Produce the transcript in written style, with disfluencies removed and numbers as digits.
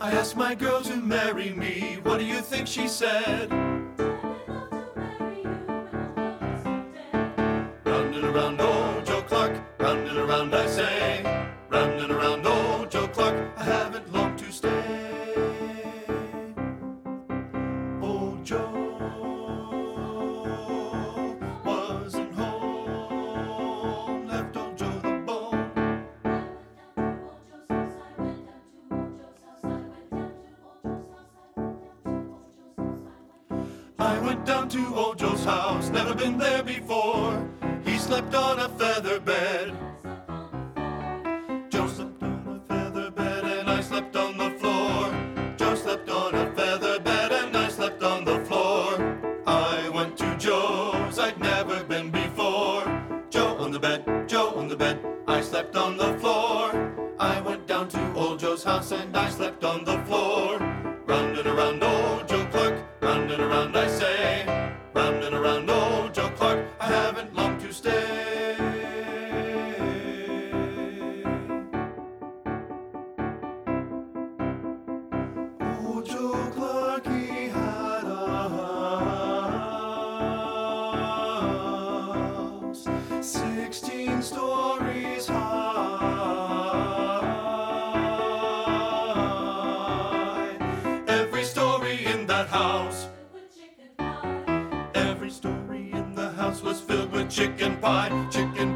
I asked my girl to marry me. What do you think she said? Round and around, old Joe Clark. Round and around, I say. Round and around, old Joe Clark. I haven't long to stay. Old Joe wasn't home. Left old Joe the bone. I went down to old Joe's house, never been there before. He slept on a feather bed. Joe slept on a feather bed and I slept on the floor. Joe slept on a feather bed and I slept on the floor. I went to Joe's, I'd never been before. Joe on the bed, Joe on the bed, I slept on the floor. I went down to old Joe's house and I slept on the floor. Round and around old Joe Clark, round and around I say. Round and around old Joe Clark, I haven't long to stay. Old Joe Clark, he had a house 16 stories high. Every story in that house, every story in the house was filled with chicken pie, chicken